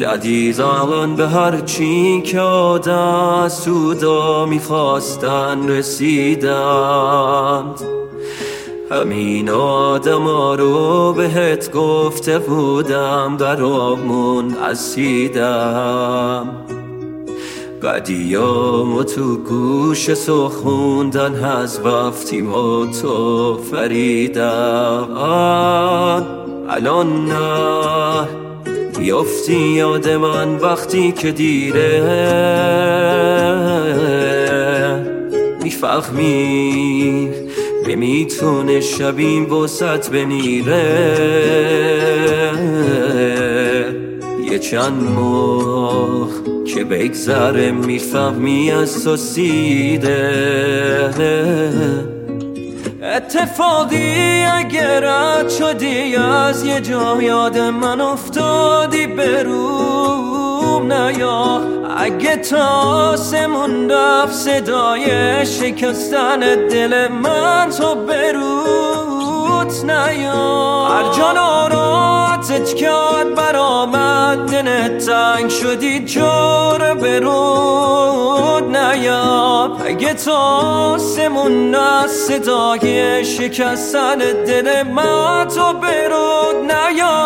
عزیزان به هر چی که آدم سودا میخواستن رسیدند. همین آدم ها رو بهت گفته بودم در آمون اسیدم. قدیامو تو گوش سخوندن از وقتی ما تو فریدم. الان نه بیافتی یاد من وقتی که دیره، میفهمی نمیتونه شبیم وسط بمیره. یه چند ماه که بگذره میفهمی از تو سیده. اتفاقی اگر رد شدی از یه جا یاد من افتادی بروم نیا. اگه تا آسمون رفت صدای شکستن دل من تو برود نیا. هر جا ناراتت کرد برآمد دلت تنگ شدی جور برود نیا. اگه تا آسمون رفت صدای شکستن دل من تو برود نیا.